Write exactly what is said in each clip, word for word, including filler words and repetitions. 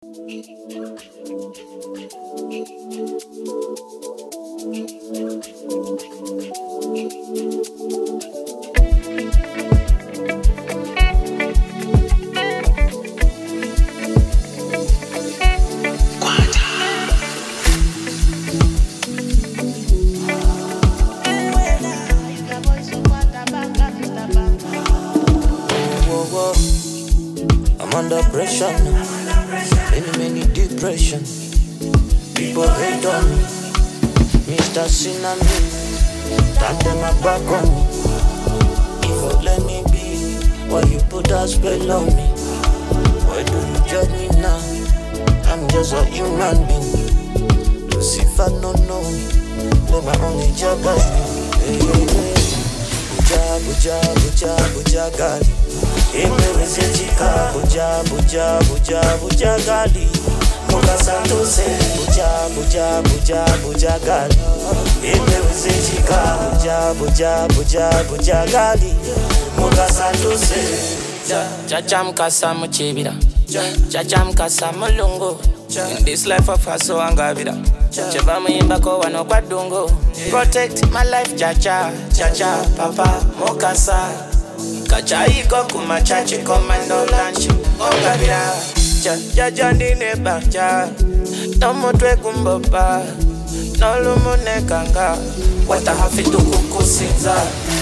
I'm under pressure now. Many, many depression. People hate on me. Mister Cinnamon, turn them my back on me. If you let me be, why you put a spell on me? Why do you judge me now? I'm just a human being. Lucifer, no, no. But my only job is me. Hey, hey, hey. Buja, buja, buja, buja, gali. Imeweze chika, buja, buja, buja, buja, gali. Moka santose, buja, buja, buja, buja, gali. Imeweze chika, buja, buja, buja, buja, gali. Moka santose. Chacha mkasa mchibira, chacha mkasa mulungu. In this life of hustle angabira, cheva muimba ko wano kwa dungo. Protect my life, chacha, chacha, papa, mokasa. Kacha iko kumachachi komando lunch, ongabira. Chacha ndine bacha, no mutwe kumbopa, no lumune kanga. Wata hafitu kukusinza.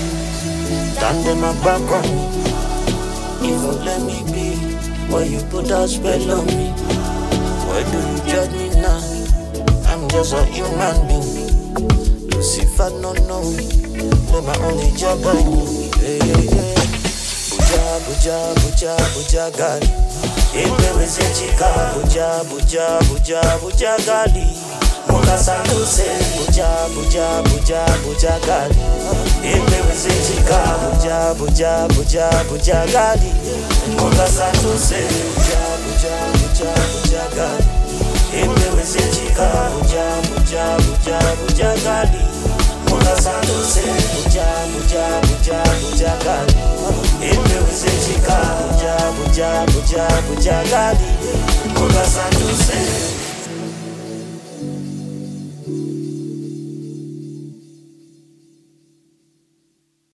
Turn them my back on me. If you let me be, why you put a spell on me? Why do you judge me now? I'm just a human being. Lucifer, no, no. But my only job is me. Hey, hey, hey. Buja, buja, buja, buja, gali. Imeweze chika. Buja, buja, buja, buja, gali. Moka santuse. Buja, buja, buja, buja, gali. Imeweze chika. Buja, buja, buja, buja, gali. Moka santuse. Buja, buja, buja, buja, gali. Imeweze chika. Buja, buja, buja, buja, gali. Moka santuse. Buja, buja, buja, buja, gali. Imeweze chika. Buja, buja, buja, buja, gali. Moka santuse.